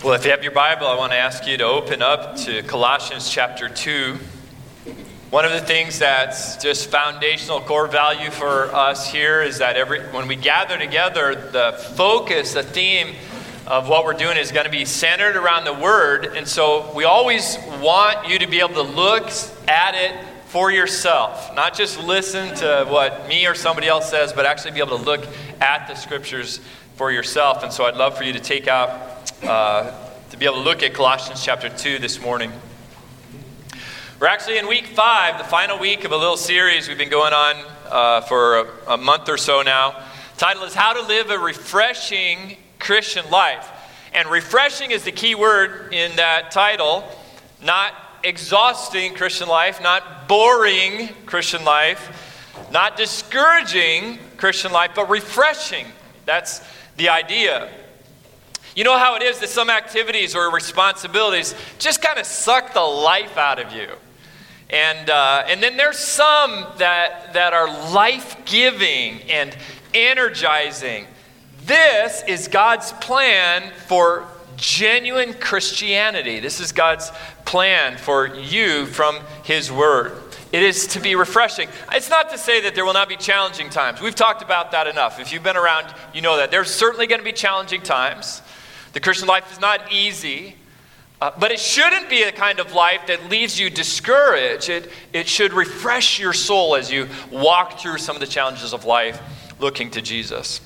Well, if you have your Bible, I want to ask you to open up to Colossians chapter 2. One of the things that's just foundational core value for us here is that when we gather together, the focus, the theme of what we're doing is going to be centered around the Word. And so we always want you to be able to look at it for yourself, not just listen to what me or somebody else says, but actually be able to look at the Scriptures for yourself. And so I'd love for you to take out to be able to look at Colossians chapter 2 this morning. We're actually in week 5, the final week of a little series we've been going on for a month or so now. The title is How to Live a Refreshing Christian Life. And refreshing is the key word in that title. Not exhausting Christian life, not boring Christian life, not discouraging Christian life, but refreshing. That's the idea. You know how it is that some activities or responsibilities just kind of suck the life out of you. And then there's some that are life-giving and energizing. This is God's plan for genuine Christianity. This is God's plan for you from His Word. It is to be refreshing. It's not to say that there will not be challenging times. We've talked about that enough. If you've been around, you know that. There's certainly going to be challenging times. The Christian life is not easy, but it shouldn't be a kind of life that leaves you discouraged. It should refresh your soul as you walk through some of the challenges of life looking to Jesus.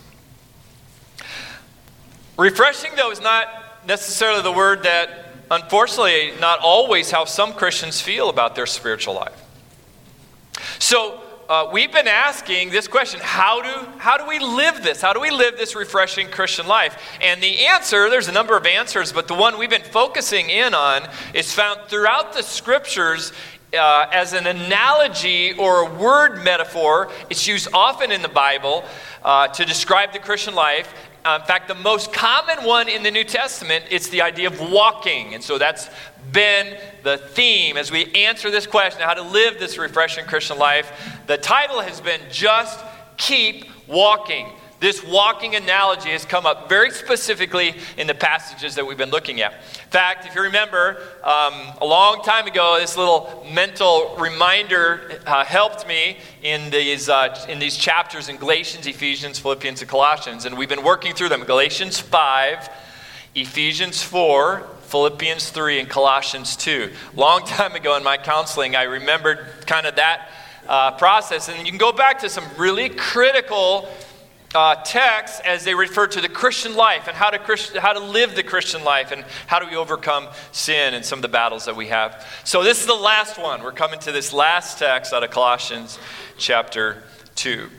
Refreshing, though, is not necessarily the word that, unfortunately, not always how some Christians feel about their spiritual life. So, we've been asking this question, how do we live this? How do we live this refreshing Christian life? And the answer, there's a number of answers, but the one we've been focusing in on is found throughout the Scriptures as an analogy or a word metaphor. It's used often in the Bible to describe the Christian life. In fact, the most common one in the New Testament is the idea of walking. And so that's been the theme as we answer this question, how to live this refreshing Christian life. The title has been Just Keep Walking. This walking analogy has come up very specifically in the passages that we've been looking at. In fact, if you remember, a long time ago, this little mental reminder helped me in these chapters in Galatians, Ephesians, Philippians, and Colossians. And we've been working through them. Galatians 5, Ephesians 4, Philippians 3, and Colossians 2. Long time ago in my counseling, I remembered kind of that process. And you can go back to some really critical texts as they refer to the Christian life and how to live the Christian life and how do we overcome sin and some of the battles that we have. So this is the last one. We're coming to this last text out of Colossians chapter 2.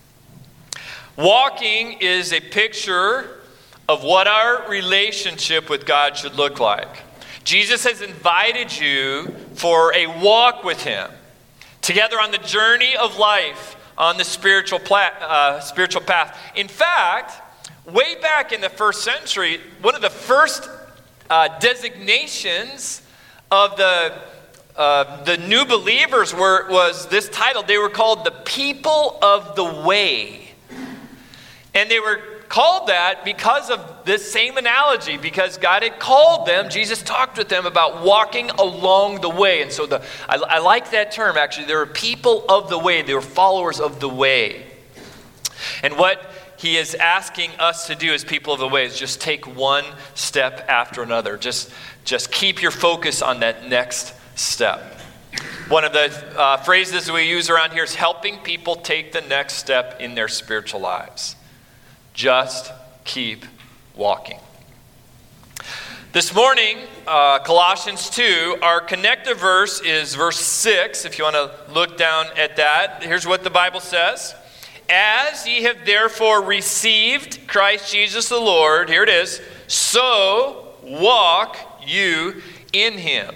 Walking is a picture of what our relationship with God should look like. Jesus has invited you for a walk with Him, together on the journey of life, on the spiritual path. In fact, way back in the first century, one of the first designations of the new believers was this title. They were called the people of the way. And they were called that because of this same analogy, because God had called them. Jesus talked with them about walking along the way. And so I like that term, actually. They were people of the way. They were followers of the way. And what He is asking us to do as people of the way is just take one step after another. Just keep your focus on that next step. One of the phrases we use around here is helping people take the next step in their spiritual lives. Just keep walking. This morning, Colossians 2, our connective verse is verse 6. If you want to look down at that, here's what the Bible says. As ye have therefore received Christ Jesus the Lord, here it is, so walk you in Him.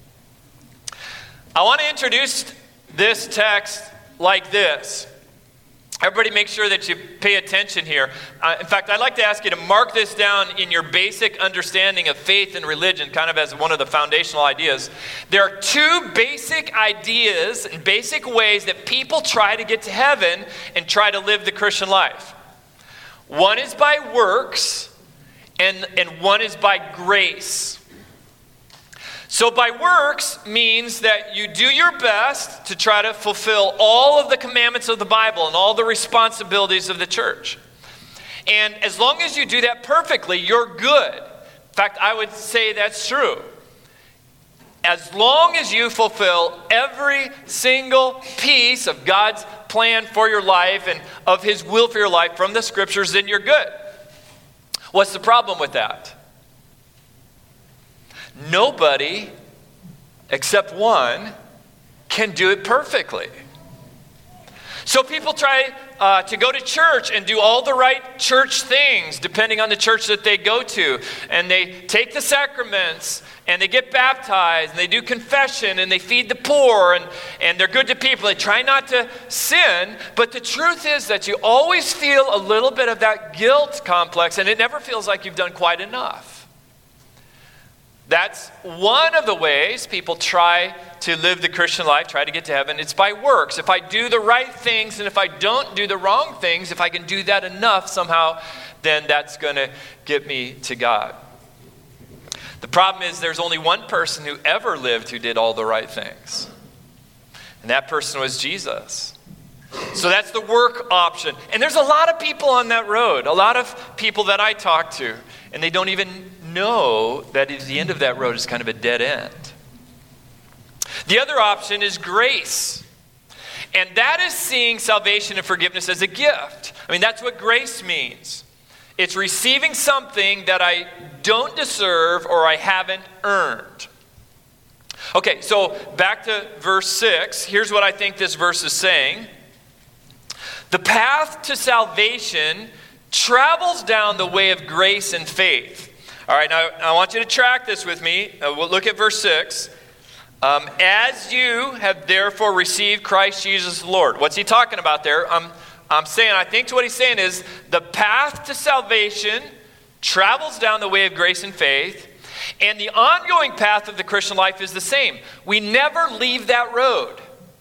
I want to introduce this text like this. Everybody make sure that you pay attention here. In fact, I'd like to ask you to mark this down in your basic understanding of faith and religion, kind of as one of the foundational ideas. There are two basic ideas and basic ways that people try to get to heaven and try to live the Christian life. One is by works, and one is by grace. So by works means that you do your best to try to fulfill all of the commandments of the Bible and all the responsibilities of the church. And as long as you do that perfectly, you're good. In fact, I would say that's true. As long as you fulfill every single piece of God's plan for your life and of His will for your life from the Scriptures, then you're good. What's the problem with that? Nobody, except one, can do it perfectly. So people try to go to church and do all the right church things, depending on the church that they go to. And they take the sacraments, and they get baptized, and they do confession, and they feed the poor, and they're good to people. They try not to sin, but the truth is that you always feel a little bit of that guilt complex, and it never feels like you've done quite enough. That's one of the ways people try to live the Christian life, try to get to heaven. It's by works. If I do the right things and if I don't do the wrong things, if I can do that enough somehow, then that's going to get me to God. The problem is there's only one person who ever lived who did all the right things. And that person was Jesus. So that's the work option. And there's a lot of people on that road, a lot of people that I talk to, and they don't even know that at the end of that road is kind of a dead end. The other option is grace. And that is seeing salvation and forgiveness as a gift. I mean, that's what grace means. It's receiving something that I don't deserve or I haven't earned. Okay, so back to verse 6. Here's what I think this verse is saying. The path to salvation travels down the way of grace and faith. All right, now I want you to track this with me. We'll look at verse 6. As you have therefore received Christ Jesus the Lord. What's he talking about there? I'm saying, I think what he's saying is the path to salvation travels down the way of grace and faith, and the ongoing path of the Christian life is the same. We never leave that road.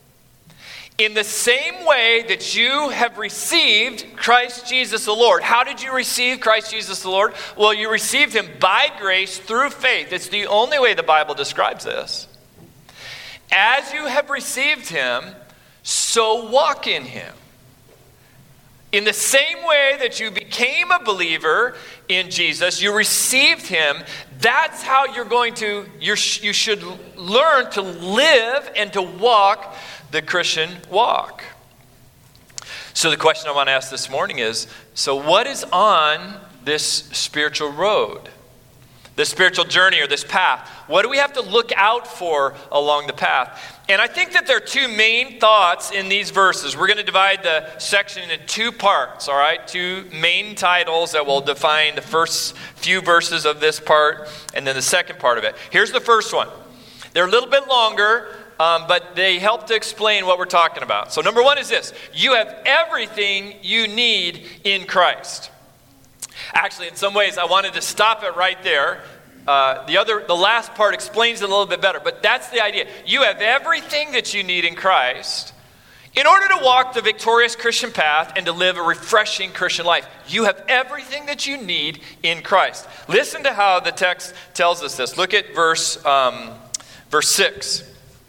In the same way that you have received Christ Jesus the Lord. How did you receive Christ Jesus the Lord? Well, you received him by grace through faith. It's the only way the Bible describes this. As you have received him, so walk in him. In the same way that you became a believer in Jesus, you received him, that's how you should learn to live and to walk the Christian walk. So the question I want to ask this morning is, so what is on this spiritual road? This spiritual journey or this path? What do we have to look out for along the path? And I think that there are two main thoughts in these verses. We're going to divide the section into two parts, all right? Two main titles that will define the first few verses of this part and then the second part of it. Here's the first one. They're a little bit longer, but they help to explain what we're talking about. So number one is this. You have everything you need in Christ. Actually, in some ways, I wanted to stop it right there. The last part explains it a little bit better, but that's the idea. You have everything that you need in Christ in order to walk the victorious Christian path and to live a refreshing Christian life. You have everything that you need in Christ. Listen to how the text tells us this. Look at verse 6.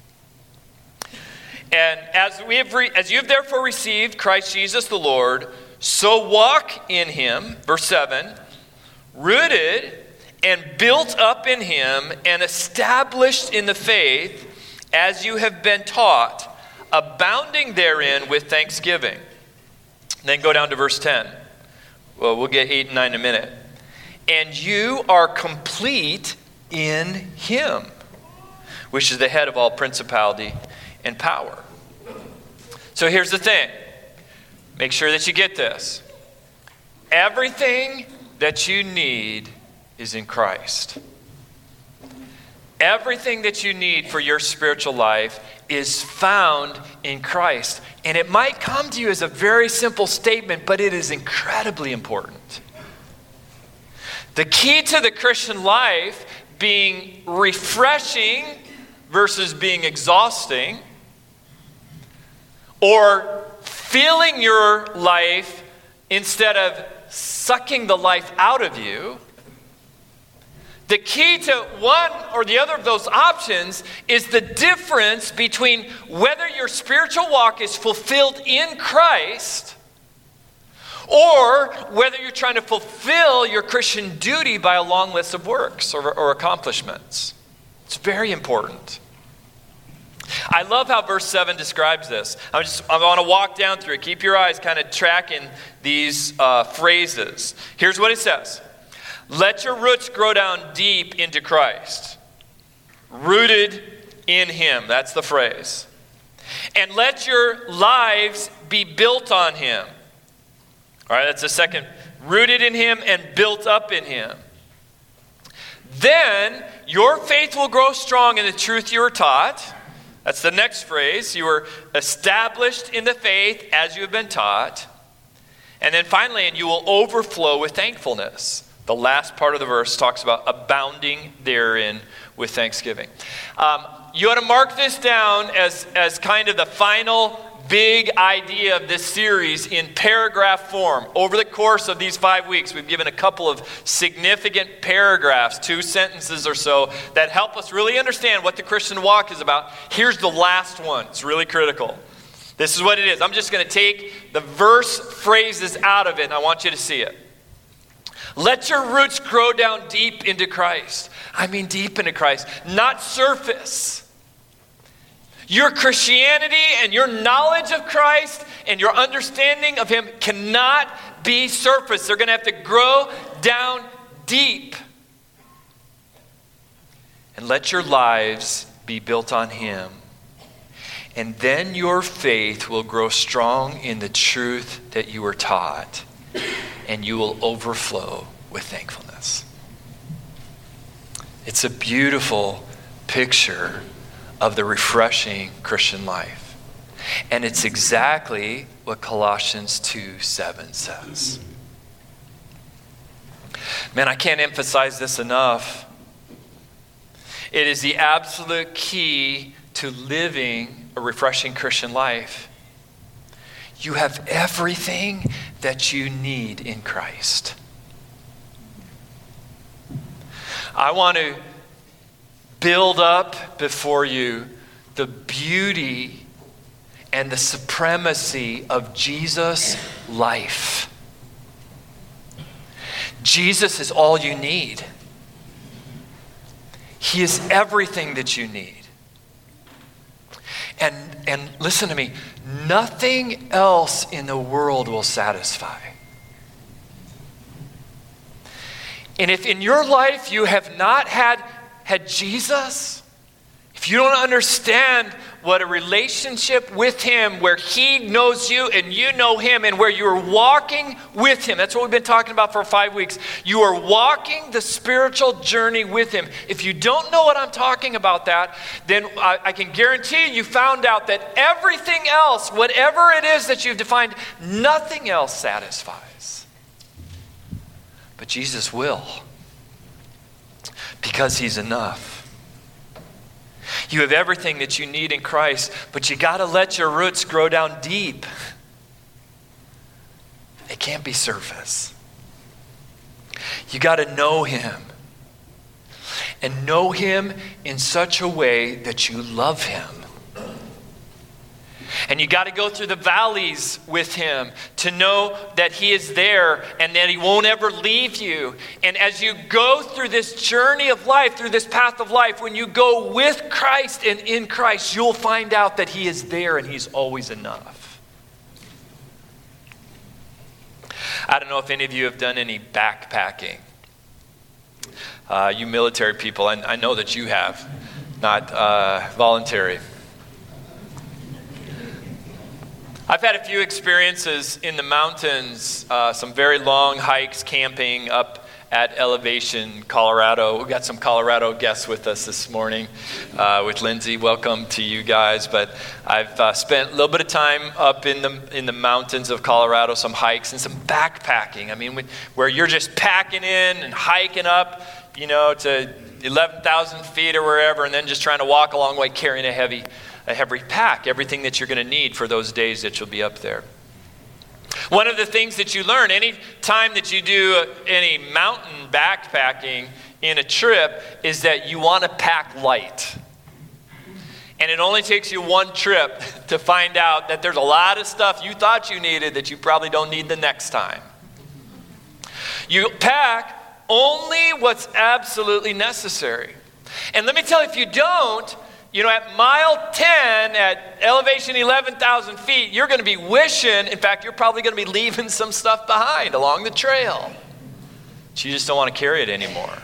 And as you have therefore received Christ Jesus the Lord, so walk in him, verse 7, rooted and built up in him and established in the faith as you have been taught, abounding therein with thanksgiving. Then go down to verse 10. Well, we'll get 8 and 9 in a minute. And you are complete in him, which is the head of all principality and power. So here's the thing. Make sure that you get this. Everything that you need is in Christ. Everything that you need for your spiritual life is found in Christ. And it might come to you as a very simple statement, but it is incredibly important. The key to the Christian life being refreshing versus being exhausting, or filling your life instead of sucking the life out of you, The key to one or the other of those options is the difference between whether your spiritual walk is fulfilled in Christ or whether you're trying to fulfill your Christian duty by a long list of works or accomplishments. It's very important. I love how verse 7 describes this. I want to walk down through it. Keep your eyes kind of tracking these phrases. Here's what it says. Let your roots grow down deep into Christ. Rooted in Him. That's the phrase. And let your lives be built on Him. All right, that's the second. Rooted in Him and built up in Him. Then your faith will grow strong in the truth you were taught. That's the next phrase. You were established in the faith as you have been taught. And then finally, and you will overflow with thankfulness. The last part of the verse talks about abounding therein with thanksgiving. You ought to mark this down as kind of the final big idea of this series in paragraph form. Over the course of these 5 weeks, we've given a couple of significant paragraphs, 2 sentences or so, that help us really understand what the Christian walk is about. Here's the last one. It's really critical. This is what it is. I'm just going to take the verse phrases out of it, and I want you to see it. Let your roots grow down deep into Christ. I mean deep into Christ, not surface. Your Christianity and your knowledge of Christ and your understanding of Him cannot be surface. They're going to have to grow down deep. And let your lives be built on Him. And then your faith will grow strong in the truth that you were taught. And you will overflow with thankfulness. It's a beautiful picture of the refreshing Christian life. And it's exactly what Colossians 2:7 says. Man, I can't emphasize this enough. It is the absolute key to living a refreshing Christian life. You have everything that you need in Christ. I want to build up before you the beauty and the supremacy of Jesus' life. Jesus is all you need. He is everything that you need. And listen to me, nothing else in the world will satisfy. And if in your life you have not had Jesus, if you don't understand what a relationship with Him, where He knows you and you know Him, and where you're walking with Him, that's what we've been talking about for 5 weeks. You are walking the spiritual journey with Him. If you don't know what I'm talking about that, then I can guarantee you found out that everything else, whatever it is that you've defined, nothing else satisfies. But Jesus will. Because He's enough. You have everything that you need in Christ, but you got to let your roots grow down deep. It can't be surface. You got to know Him. And know Him in such a way that you love Him. And you got to go through the valleys with Him to know that He is there and that He won't ever leave you. And as you go through this journey of life, through this path of life, when you go with Christ and in Christ, you'll find out that He is there and He's always enough. I don't know if any of you have done any backpacking. You military people, I know that you have, not voluntary. I've had a few experiences in the mountains, some very long hikes, camping up at Elevation, Colorado. We've got some Colorado guests with us this morning with Lindsay. Welcome to you guys. But I've spent a little bit of time up in the mountains of Colorado, some hikes and some backpacking. I mean, where you're just packing in and hiking up, to 11,000 feet or wherever, and then just trying to walk a long way carrying a heavy pack, everything that you're going to need for those days that you'll be up there. One of the things that you learn any time that you do any mountain backpacking in a trip is that you want to pack light. And it only takes you one trip to find out that there's a lot of stuff you thought you needed that you probably don't need the next time. You pack only what's absolutely necessary. And let me tell you, if you don't, at mile 10, at elevation 11,000 feet, you're going to be wishing, in fact, you're probably going to be leaving some stuff behind along the trail. But you just don't want to carry it anymore.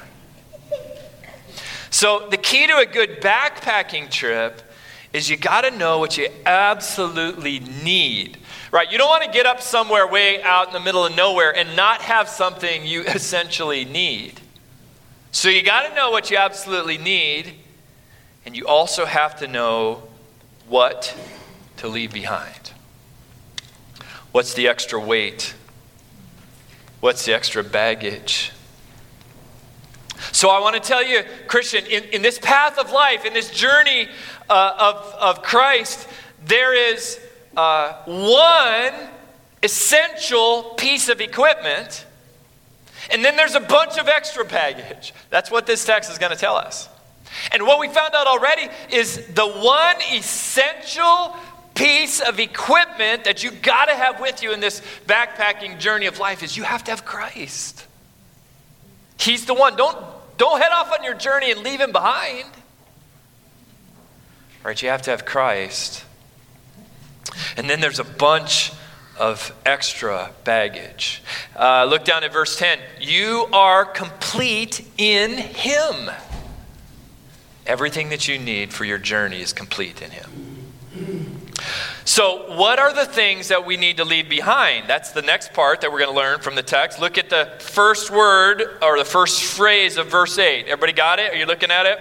So the key to a good backpacking trip is you got to know what you absolutely need. Right? You don't want to get up somewhere way out in the middle of nowhere and not have something you essentially need. So you got to know what you absolutely need, and you also have to know what to leave behind. What's the extra weight? What's the extra baggage? So I want to tell you, Christian, in this path of life, in this journey of Christ, there is one essential piece of equipment, and then there's a bunch of extra baggage. That's what this text is going to tell us. And what we found out already is the one essential piece of equipment that you got to have with you in this backpacking journey of life is you have to have Christ. He's the one. Don't head off on your journey and leave him behind. Right? You have to have Christ. And then there's a bunch of extra baggage. Look down at verse 10. You are complete in him. Everything that you need for your journey is complete in him. So what are the things that we need to leave behind? That's the next part that we're going to learn from the text. Look at the first word or the first phrase of verse 8. Everybody got it? Are you looking at it?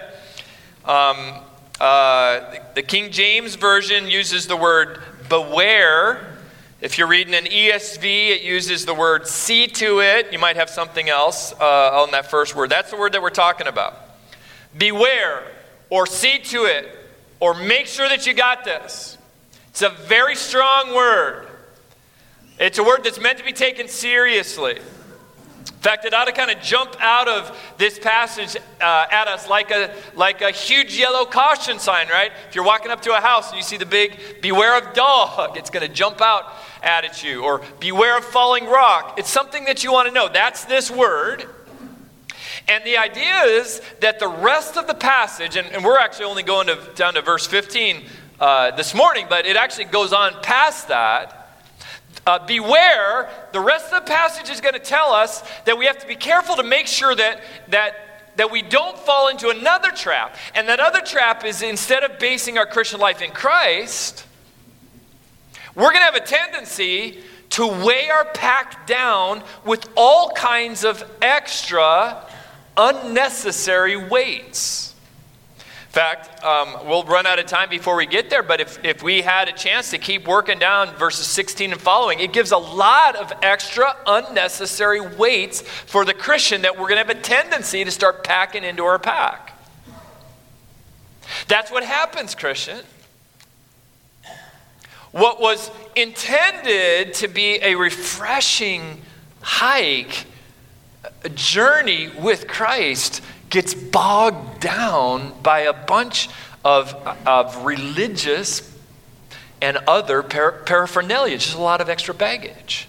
The King James Version uses the word beware. If you're reading an ESV, it uses the word see to it. You might have something else on that first word. That's the word that we're talking about. Beware, or see to it, or make sure that you got this. It's a very strong word. It's a word that's meant to be taken seriously. In fact, it ought to kind of jump out of this passage at us like a huge yellow caution sign, right? If you're walking up to a house and you see the big beware of dog, it's going to jump out at you. Or beware of falling rock. It's something that you want to know. That's this word. And the idea is that the rest of the passage, and we're actually only going down to verse 15 this morning, but it actually goes on past that. Beware, the rest of the passage is going to tell us that we have to be careful to make sure that we don't fall into another trap. And that other trap is, instead of basing our Christian life in Christ, we're going to have a tendency to weigh our pack down with all kinds of extra unnecessary weights. In fact, we'll run out of time before we get there, but if we had a chance to keep working down verses 16 and following, it gives a lot of extra unnecessary weights for the Christian that we're going to have a tendency to start packing into our pack. That's what happens, Christian. What was intended to be a refreshing hike, a journey with Christ, gets bogged down by a bunch of religious and other paraphernalia, just a lot of extra baggage.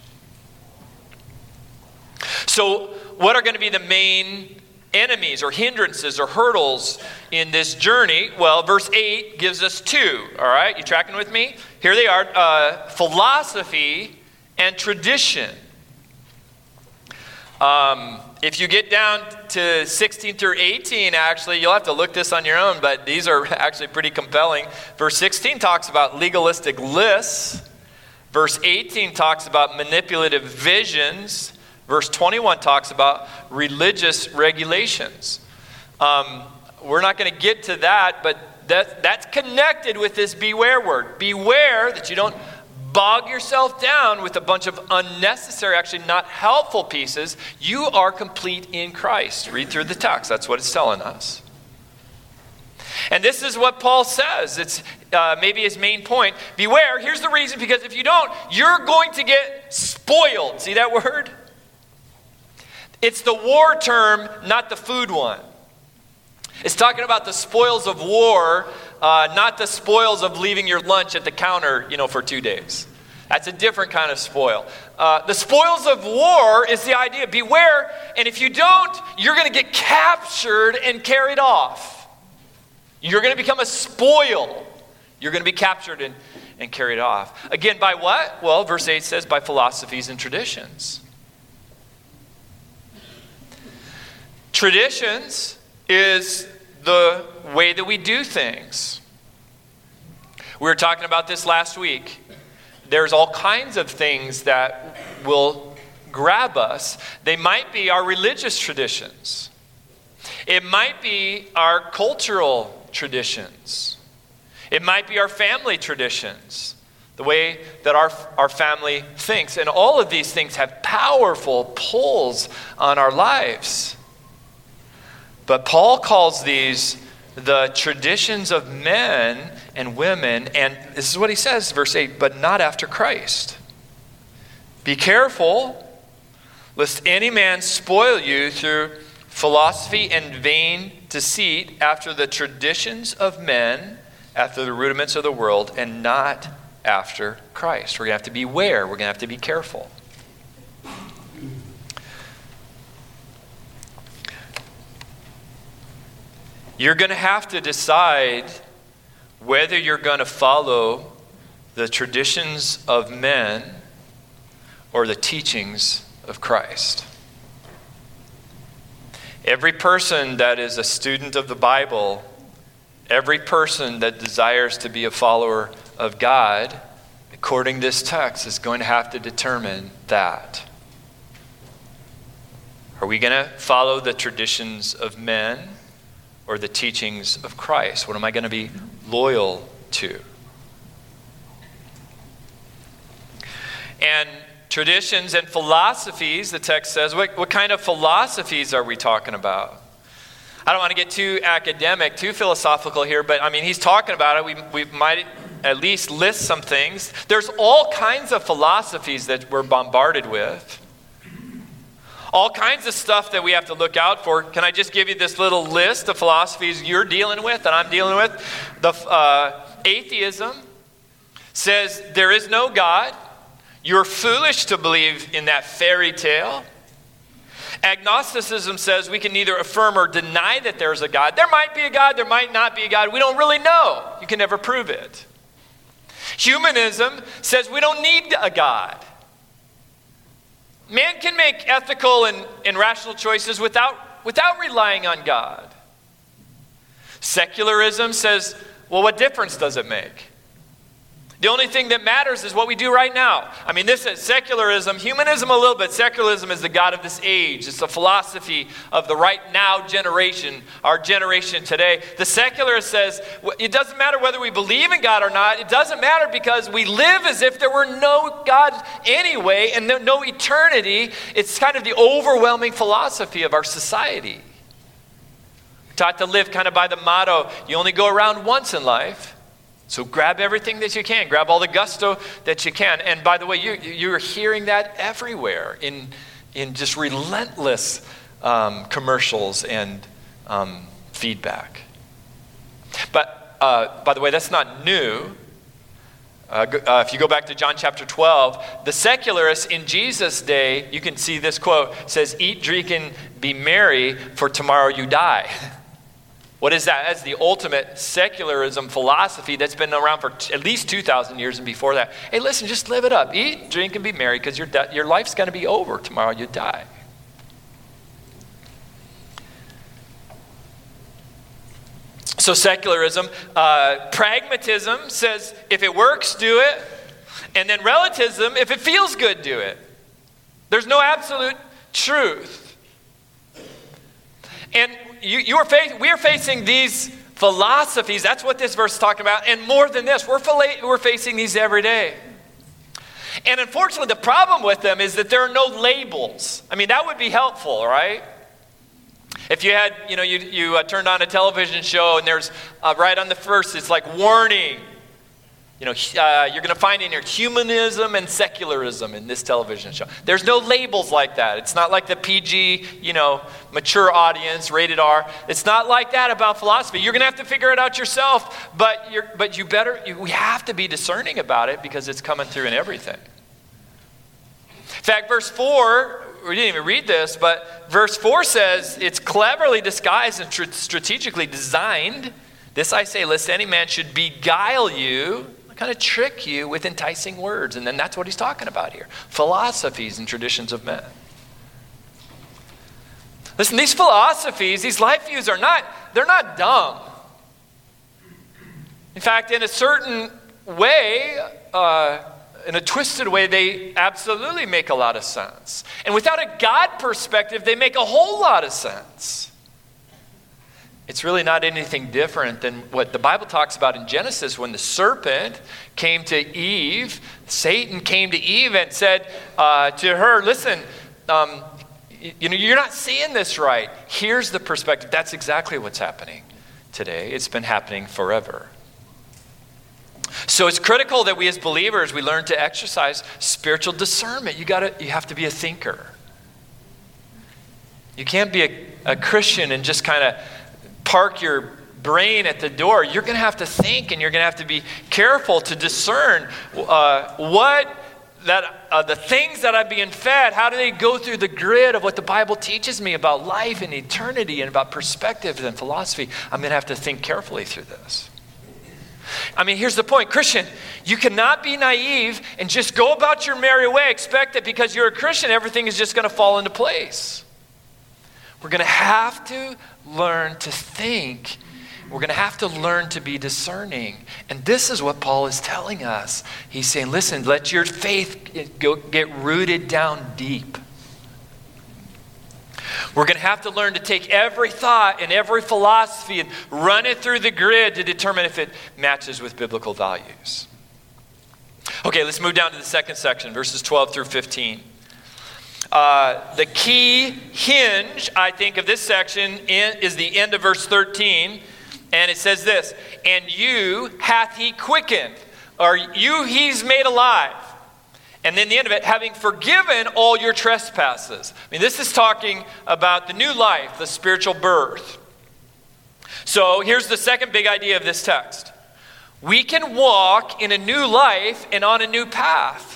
So what are going to be the main enemies or hindrances or hurdles in this journey? Well, verse 8 gives us two. All right, you tracking with me? Here they are, philosophy and tradition. If you get down to 16 through 18, actually, you'll have to look this on your own, but these are actually pretty compelling. Verse 16 talks about legalistic lists. Verse 18 talks about manipulative visions. Verse 21 talks about religious regulations. We're not going to get to that, but that's connected with this beware word. Beware that you don't bog yourself down with a bunch of unnecessary, actually not helpful pieces. You are complete in Christ. Read through the text. That's what it's telling us. And this is what Paul says. It's maybe his main point. Beware. Here's the reason, because if you don't, you're going to get spoiled. See that word? It's the war term, not the food one. It's talking about the spoils of war, not the spoils of leaving your lunch at the counter, for 2 days. That's a different kind of spoil. The spoils of war is the idea, beware, and if you don't, you're going to get captured and carried off. You're going to become a spoil. You're going to be captured and carried off. Again, by what? Well, verse 8 says, by philosophies and traditions. Traditions is the way that we do things. We were talking about this last week. There's all kinds of things that will grab us. They might be our religious traditions. It might be our cultural traditions. It might be our family traditions, the way that our family thinks. And all of these things have powerful pulls on our lives. But Paul calls these the traditions of men and women, and this is what he says, verse 8, but not after Christ. Be careful, lest any man spoil you through philosophy and vain deceit, after the traditions of men, after the rudiments of the world, and not after Christ. We're going to have to beware. We're going to have to be careful. You're going to have to decide whether you're going to follow the traditions of men or the teachings of Christ. Every person that is a student of the Bible, every person that desires to be a follower of God, according to this text, is going to have to determine that. Are we going to follow the traditions of men or the teachings of Christ? What am I going to be loyal to? And traditions and philosophies, the text says, what kind of philosophies are we talking about? I don't want to get too academic, too philosophical here, but he's talking about it. We might at least list some things. There's all kinds of philosophies that we're bombarded with. All kinds of stuff that we have to look out for. Can I just give you this little list of philosophies you're dealing with and I'm dealing with? The atheism says there is no God. You're foolish to believe in that fairy tale. Agnosticism says we can neither affirm or deny that there's a God. There might be a God, there might not be a God. We don't really know. You can never prove it. Humanism says we don't need a God. Man can make ethical and rational choices without relying on God. Secularism says, well, what difference does it make? The only thing that matters is what we do right now. This is secularism, humanism a little bit. Secularism is the God of this age. It's the philosophy of the right now generation, our generation today. The secularist says, it doesn't matter whether we believe in God or not. It doesn't matter because we live as if there were no God anyway and no eternity. It's kind of the overwhelming philosophy of our society. We're taught to live kind of by the motto, you only go around once in life. So grab everything that you can. Grab all the gusto that you can. And by the way, you're hearing that everywhere in just relentless commercials and feedback. But by the way, that's not new. If you go back to John chapter 12, the secularists in Jesus' day, you can see this quote, says, eat, drink, and be merry, for tomorrow you die. What is that? That's the ultimate secularism philosophy that's been around for at least 2,000 years and before that. Hey, listen, just live it up. Eat, drink, and be merry because your life's going to be over tomorrow. You die. So secularism. Pragmatism says if it works, do it. And then relativism, if it feels good, do it. There's no absolute truth. And we are facing these philosophies. That's what this verse is talking about. And more than this, we're facing these every day. And unfortunately, the problem with them is that there are no labels. That would be helpful, right? If you had, you turned on a television show and there's right on the first, it's like warning. You're going to find in here humanism and secularism in this television show. There's no labels like that. It's not like the PG, mature audience, rated R. It's not like that about philosophy. You're going to have to figure it out yourself, but we have to be discerning about it because it's coming through in everything. In fact, verse 4, we didn't even read this, but verse 4 says, it's cleverly disguised and strategically designed. This I say, lest any man should beguile you, kind of trick you with enticing words. And then that's what he's talking about here. Philosophies and traditions of men. Listen, these philosophies, these life views they're not dumb. In fact, in a certain way, in a twisted way, they absolutely make a lot of sense. And without a God perspective, they make a whole lot of sense. It's really not anything different than what the Bible talks about in Genesis when the serpent came to Eve. Satan came to Eve and said to her, listen, you're not seeing this right. Here's the perspective. That's exactly what's happening today. It's been happening forever. So it's critical that we as believers, we learn to exercise spiritual discernment. You have to be a thinker. You can't be a Christian and just kind of park your brain at the door. You're going to have to think, and you're going to have to be careful to discern the things that I'm being fed, how do they go through the grid of what the Bible teaches me about life and eternity and about perspective and philosophy. I'm going to have to think carefully through this. I mean, here's the point. Christian, you cannot be naive and just go about your merry way, expect that because you're a Christian, everything is just going to fall into place. We're going to have to learn to think. We're going to have to learn to be discerning. And this is what Paul is telling us. He's saying, listen, let your faith get rooted down deep. We're going to have to learn to take every thought and every philosophy and run it through the grid to determine if it matches with biblical values. Okay, let's move down to the second section, verses 12 through 15. The key hinge, I think, of this section is the end of verse 13. And it says this, and you hath he quickened, or you he's made alive. And then the end of it, having forgiven all your trespasses. I mean, this is talking about the new life, the spiritual birth. So here's the second big idea of this text. We can walk in a new life and on a new path.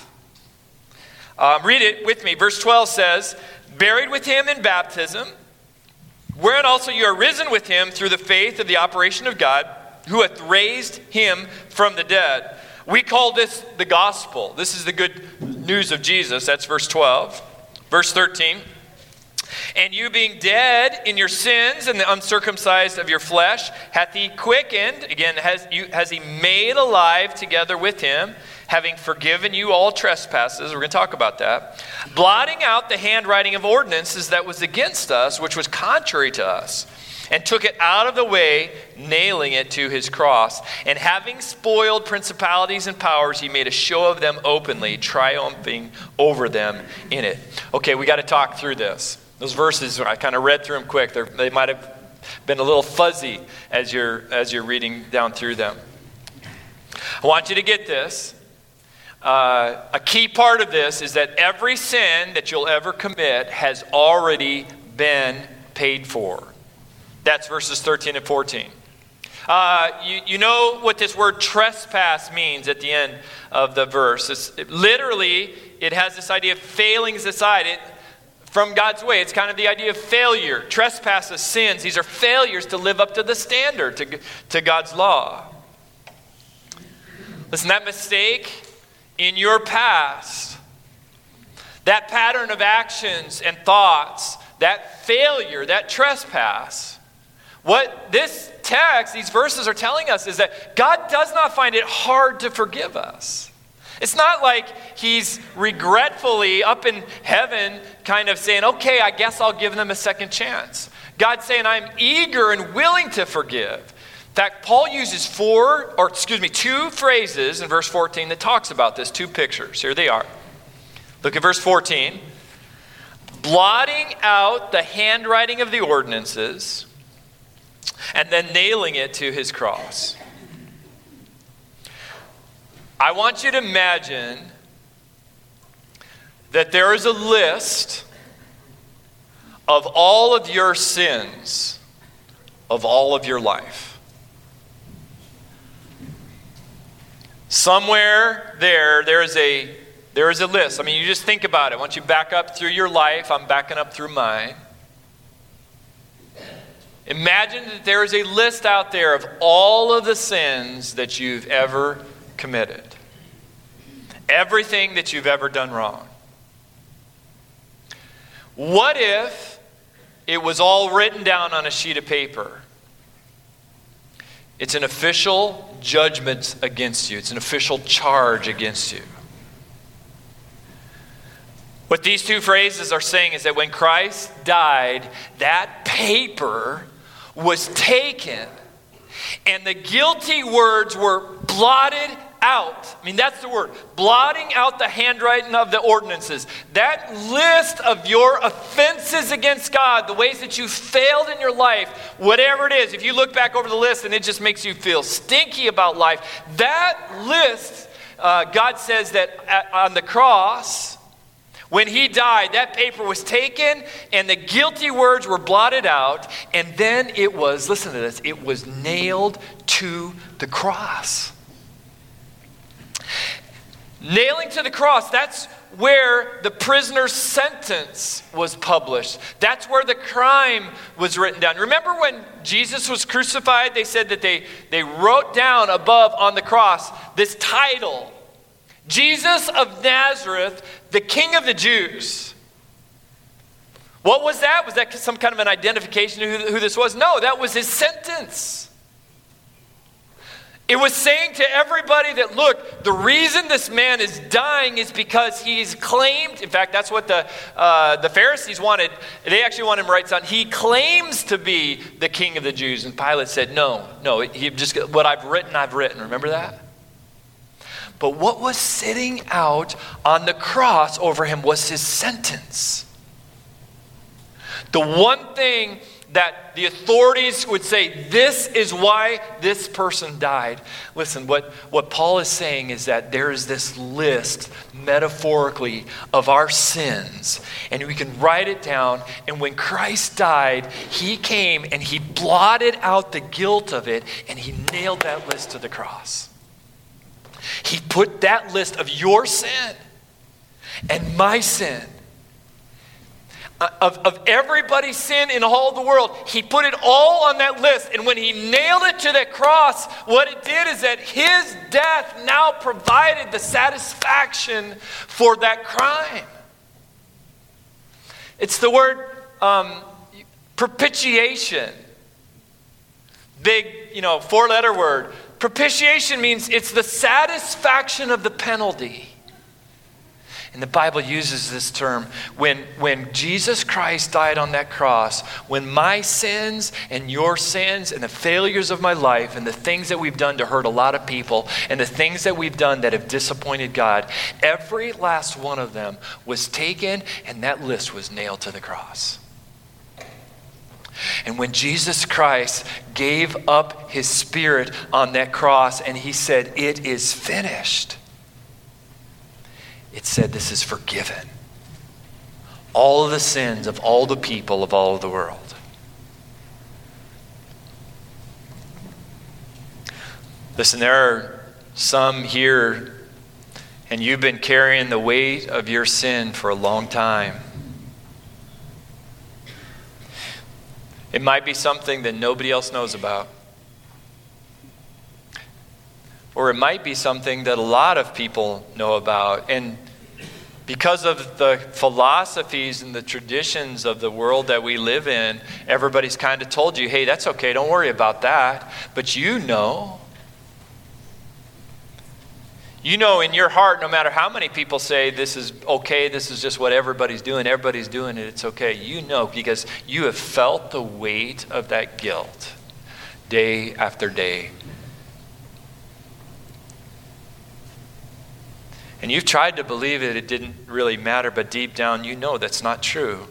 Read it with me. Verse 12 says, buried with him in baptism, wherein also you are risen with him through the faith of the operation of God, who hath raised him from the dead. We call this the gospel. This is the good news of Jesus. That's verse 12. Verse 13. And you being dead in your sins and the uncircumcised of your flesh, hath he quickened, again, has he made alive together with him, having forgiven you all trespasses. We're going to talk about that. Blotting out the handwriting of ordinances that was against us, which was contrary to us, and took it out of the way, nailing it to his cross. And having spoiled principalities and powers, he made a show of them openly, triumphing over them in it. Okay, we got to talk through this. Those verses, I kind of read through them quick. They might have been a little fuzzy as you're reading down through them. I want you to get this. A key part of this is that every sin that you'll ever commit has already been paid for. That's verses 13 and 14. You know what this word trespass means at the end of the verse. Literally, it has this idea of failing aside from God's way. It's kind of the idea of failure. Trespasses, sins, these are failures to live up to the standard, to God's law. Listen, that mistake in your past, that pattern of actions and thoughts, that failure, that trespass, what this text, these verses are telling us is that God does not find it hard to forgive us. It's not like he's regretfully up in heaven kind of saying, okay, I guess I'll give them a second chance. God's saying, I'm eager and willing to forgive. In fact, Paul uses two phrases in verse 14 that talks about this, two pictures. Here they are. Look at verse 14. Blotting out the handwriting of the ordinances, and then nailing it to his cross. I want you to imagine that there is a list of all of your sins of all of your life. Somewhere there is a list. I mean, you just think about it. Once you back up through your life, I'm backing up through mine. Imagine that there is a list out there of all of the sins that you've ever committed. Everything that you've ever done wrong. What if it was all written down on a sheet of paper? It's an official judgment against you. It's an official charge against you. What these two phrases are saying is that when Christ died, that paper was taken and the guilty words were blotted out. I mean, that's the word. Blotting out the handwriting of the ordinances. That list of your offenses against God, the ways that you failed in your life, whatever it is, if you look back over the list and it just makes you feel stinky about life, that list, God says that on the cross, when he died, that paper was taken and the guilty words were blotted out, and then it was, listen to this, it was nailed to the cross. Nailing to the cross, that's where the prisoner's sentence was published. That's where the crime was written down. Remember when Jesus was crucified, they said that they wrote down above on the cross this title, Jesus of Nazareth, the King of the Jews. What was that? Was that some kind of an identification of who this was? No, that was his sentence. It was saying to everybody that, look, the reason this man is dying is because he's claimed, in fact, that's what the Pharisees wanted. They actually wanted him to write down, he claims to be the King of the Jews. And Pilate said, no, he just, what I've written. Remember that? But what was sitting out on the cross over him was his sentence. The one thing that the authorities would say, this is why this person died. Listen, what Paul is saying is that there is this list, metaphorically, of our sins. And we can write it down. And when Christ died, he came and he blotted out the guilt of it. And he nailed that list to the cross. He put that list of your sin and my sin, of everybody's sin in all the world, he put it all on that list. And when he nailed it to the cross, what it did is that his death now provided the satisfaction for that crime. It's the word propitiation. Big, four-letter word. Propitiation means it's the satisfaction of the penalty. And the Bible uses this term. When Jesus Christ died on that cross, when my sins and your sins and the failures of my life and the things that we've done to hurt a lot of people and the things that we've done that have disappointed God, every last one of them was taken and that list was nailed to the cross. And when Jesus Christ gave up his spirit on that cross and he said, it is finished, it said this is forgiven. All of the sins of all the people of all of the world. Listen, there are some here and you've been carrying the weight of your sin for a long time. It might be something that nobody else knows about. Or it might be something that a lot of people know about. And because of the philosophies and the traditions of the world that we live in, everybody's kind of told you, hey, that's okay, don't worry about that. But you know in your heart, no matter how many people say this is okay, this is just what everybody's doing it, it's okay. You know because you have felt the weight of that guilt day after day. And you've tried to believe it didn't really matter, but deep down you know that's not true.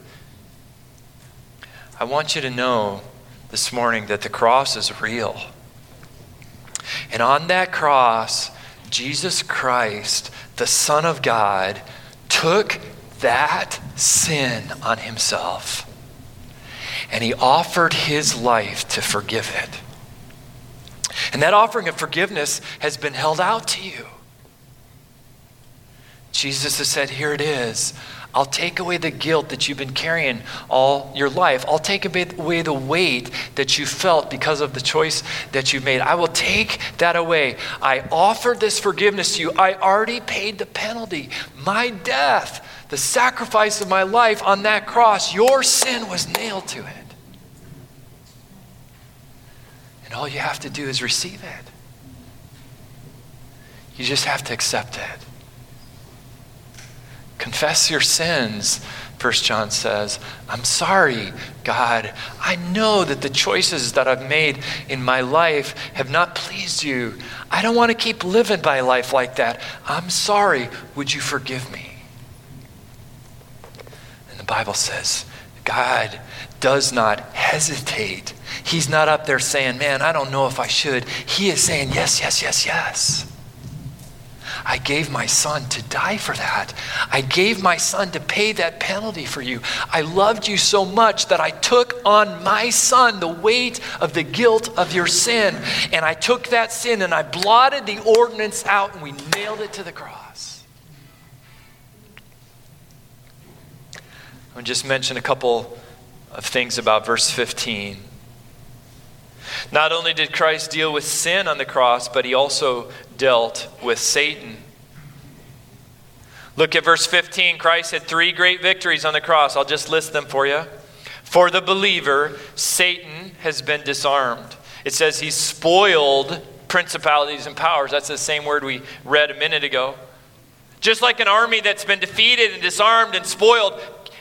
I want you to know this morning that the cross is real. And on that cross, Jesus Christ, the Son of God, took that sin on himself, and he offered his life to forgive it. And that offering of forgiveness has been held out to you. Jesus has said, here it is. I'll take away the guilt that you've been carrying all your life. I'll take away the weight that you felt because of the choice that you made. I will take that away. I offer this forgiveness to you. I already paid the penalty. My death, the sacrifice of my life on that cross, your sin was nailed to it. And all you have to do is receive it. You just have to accept it. Confess your sins, 1 John says. I'm sorry, God. I know that the choices that I've made in my life have not pleased you. I don't want to keep living my life like that. I'm sorry. Would you forgive me? And the Bible says, God does not hesitate. He's not up there saying, man, I don't know if I should. He is saying, yes, yes, yes, yes. I gave my son to die for that. I gave my son to pay that penalty for you. I loved you so much that I took on my son the weight of the guilt of your sin. And I took that sin and I blotted the ordinance out and we nailed it to the cross. I'll just mention a couple of things about verse 15. Not only did Christ deal with sin on the cross, but he also dealt with Satan. Look at verse 15. Christ had 3 great victories on the cross. I'll just list them for you. For the believer, Satan has been disarmed. It says he spoiled principalities and powers. That's the same word we read a minute ago. Just like an army that's been defeated and disarmed and spoiled,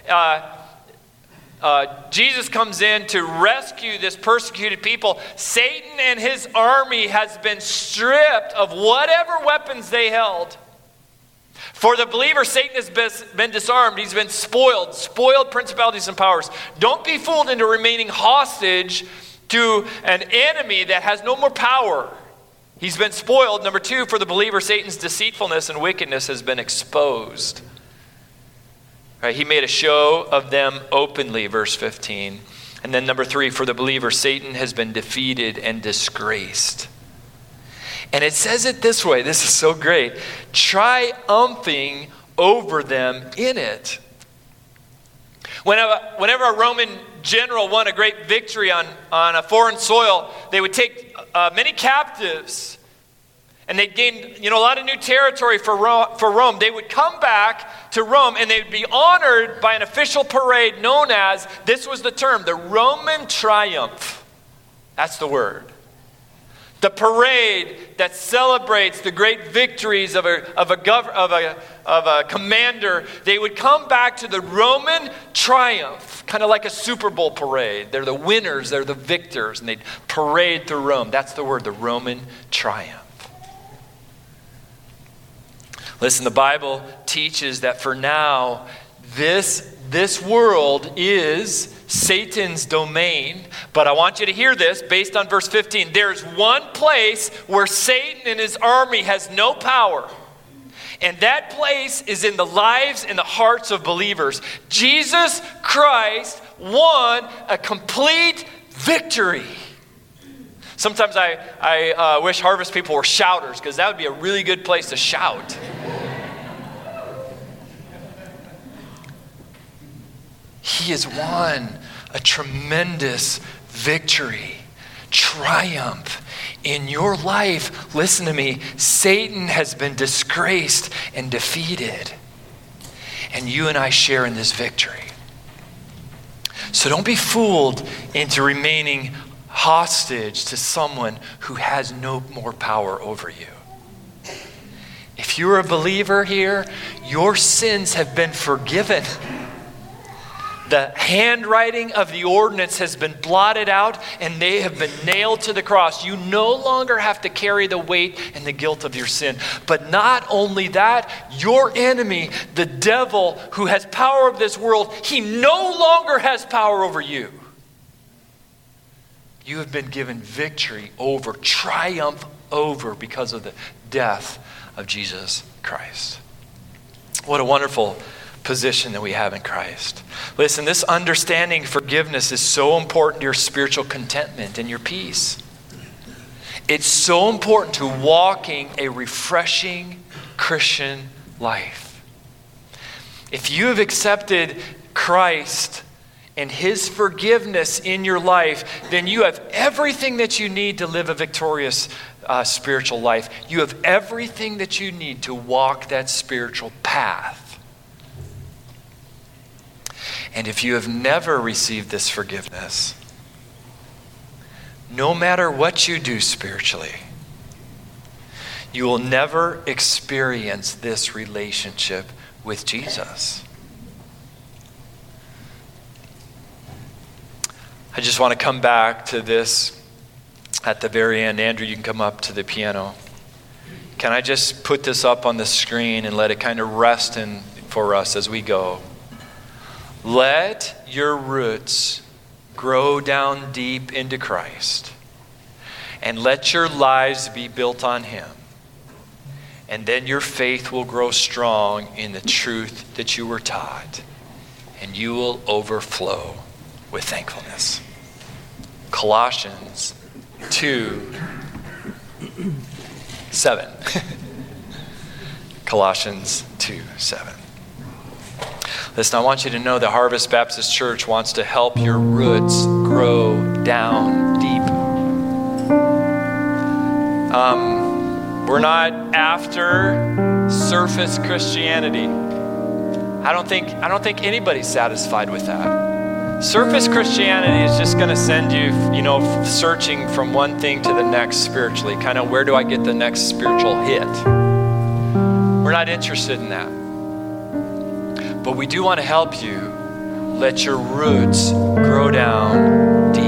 Jesus comes in to rescue this persecuted people. Satan and his army has been stripped of whatever weapons they held. For the believer, Satan has been disarmed. He's been spoiled principalities and powers. Don't be fooled into remaining hostage to an enemy that has no more power. He's been spoiled. Number 2, for the believer, Satan's deceitfulness and wickedness has been exposed. Right, he made a show of them openly, verse 15. And then number 3, for the believer, Satan has been defeated and disgraced. And it says it this way, this is so great, triumphing over them in it. Whenever a Roman general won a great victory on a foreign soil, they would take many captives. And they gained, a lot of new territory for Rome. They would come back to Rome and they would be honored by an official parade known as, this was the term, the Roman triumph. That's the word. The parade that celebrates the great victories of a commander. They would come back to the Roman triumph, kind of like a Super Bowl parade. They're the winners, they're the victors, and they'd parade through Rome. That's the word, the Roman triumph. Listen, the Bible teaches that for now, this world is Satan's domain. But I want you to hear this based on verse 15. There's one place where Satan and his army has no power. And that place is in the lives and the hearts of believers. Jesus Christ won a complete victory. Sometimes I wish Harvest people were shouters, because that would be a really good place to shout. He has won a tremendous victory, triumph. In your life, listen to me, Satan has been disgraced and defeated. And you and I share in this victory. So don't be fooled into remaining hostage to someone who has no more power over you. If you're a believer here, your sins have been forgiven. The handwriting of the ordinance has been blotted out and they have been nailed to the cross. You no longer have to carry the weight and the guilt of your sin. But not only that, your enemy, the devil who has power of this world, he no longer has power over you. You have been given victory over, triumph over because of the death of Jesus Christ. What a wonderful position that we have in Christ. Listen, this understanding forgiveness is so important to your spiritual contentment and your peace. It's so important to walking a refreshing Christian life. If you have accepted Christ and his forgiveness in your life, then you have everything that you need to live a victorious spiritual life. You have everything that you need to walk that spiritual path. And if you have never received this forgiveness, no matter what you do spiritually, you will never experience this relationship with Jesus. I just want to come back to this at the very end. Andrew, you can come up to the piano. Can I just put this up on the screen and let it kind of rest in for us as we go? Let your roots grow down deep into Christ, and let your lives be built on him. And then your faith will grow strong in the truth that you were taught, and you will overflow with thankfulness. Colossians 2:7. Colossians 2:7. Listen, I want you to know that Harvest Baptist Church wants to help your roots grow down deep. We're not after surface Christianity. I don't think anybody's satisfied with that. Surface Christianity is just going to send you, searching from one thing to the next spiritually. Kind of, where do I get the next spiritual hit? We're not interested in that. But we do want to help you let your roots grow down deep.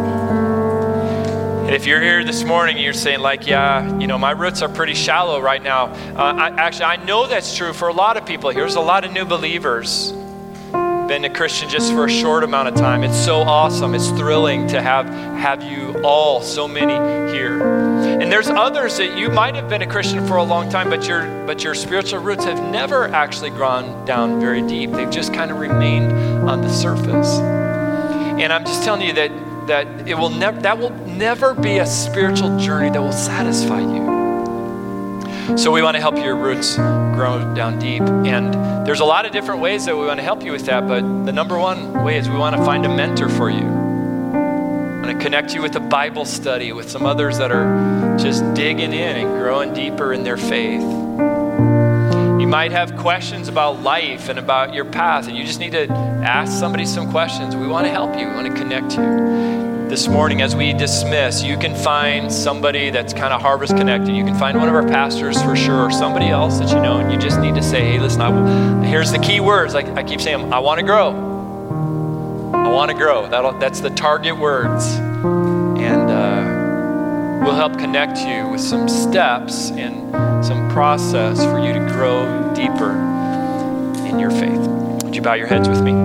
And if you're here this morning and you're saying my roots are pretty shallow right now. I know that's true for a lot of people here. There's a lot of new believers. Been a Christian just for a short amount of time. It's so awesome. It's thrilling to have you all, so many here. And there's others that you might have been a Christian for a long time, but your spiritual roots have never actually gone down very deep. They've just kind of remained on the surface. And I'm just telling you that will never be a spiritual journey that will satisfy you. So we want to help your roots grow down deep. And there's a lot of different ways that we want to help you with that, but the number one way is we want to find a mentor for you. I want to connect you with a Bible study, with some others that are just digging in and growing deeper in their faith. You might have questions about life and about your path, and you just need to ask somebody some questions. We want to help you. We want to connect you. This morning, as we dismiss, you can find somebody that's kind of Harvest connected. You can find one of our pastors for sure, or somebody else that you know, and you just need to say, hey, listen, here's the key words. Like I keep saying, I want to grow. I want to grow. That's the target words. And we'll help connect you with some steps and some process for you to grow deeper in your faith. Would you bow your heads with me?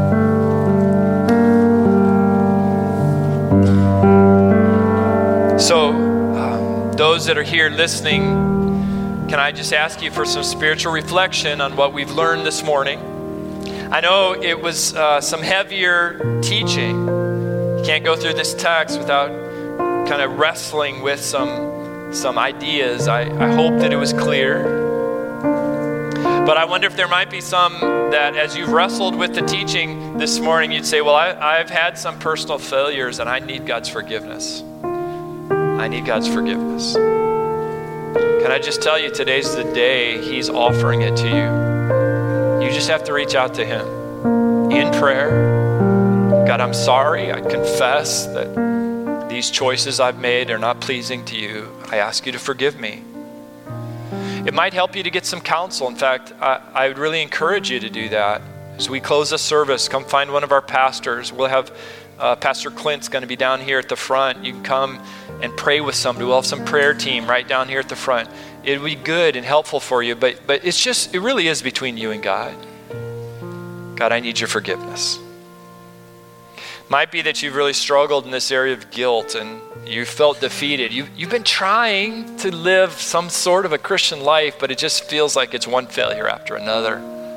So, those that are here listening, can I just ask you for some spiritual reflection on what we've learned this morning? I know it was some heavier teaching. You can't go through this text without kind of wrestling with some ideas. I hope that it was clear. But I wonder if there might be some that as you've wrestled with the teaching this morning, you'd say, well, I've had some personal failures and I need God's forgiveness. I need God's forgiveness. Can I just tell you, today's the day He's offering it to you. You just have to reach out to Him in prayer. God, I'm sorry. I confess that these choices I've made are not pleasing to you. I ask you to forgive me. It might help you to get some counsel. In fact, I would really encourage you to do that. As we close the service, come find one of our pastors. We'll have Pastor Clint's going to be down here at the front. You can come and pray with somebody. We'll have some prayer team right down here at the front. It'll be good and helpful for you, but it really is between you and God. God, I need your forgiveness. Might be that you've really struggled in this area of guilt and you felt defeated. You've been trying to live some sort of a Christian life, but it just feels like it's one failure after another.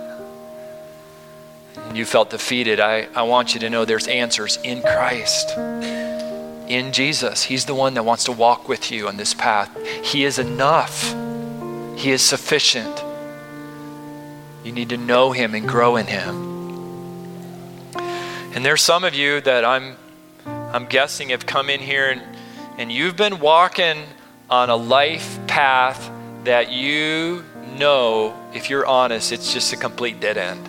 And you felt defeated. I want you to know there's answers in Christ, in Jesus. He's the one that wants to walk with you on this path. He is enough. He is sufficient. You need to know him and grow in him. And there's some of you that I'm guessing have come in here and you've been walking on a life path that you know, if you're honest, it's just a complete dead end.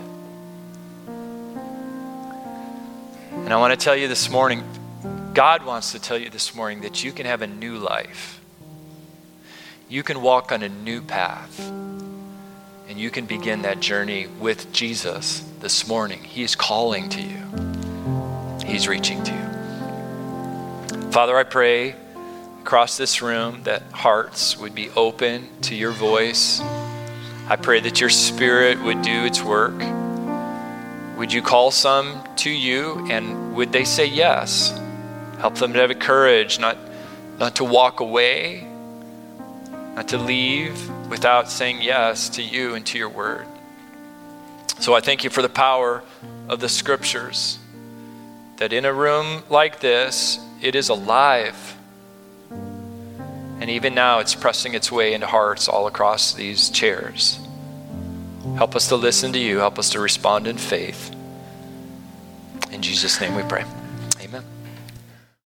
And I want to tell you this morning, God wants to tell you this morning that you can have a new life. You can walk on a new path. And you can begin that journey with Jesus this morning. He's calling to you. He's reaching to you. Father, I pray across this room that hearts would be open to your voice. I pray that your Spirit would do its work. Would you call some to you, and would they say yes? Help them to have a courage not to walk away, not to leave without saying yes to you and to your word. So I thank you for the power of the scriptures, that in a room like this, it is alive. And even now it's pressing its way into hearts all across these chairs. Help us to listen to you. Help us to respond in faith. In Jesus' name we pray.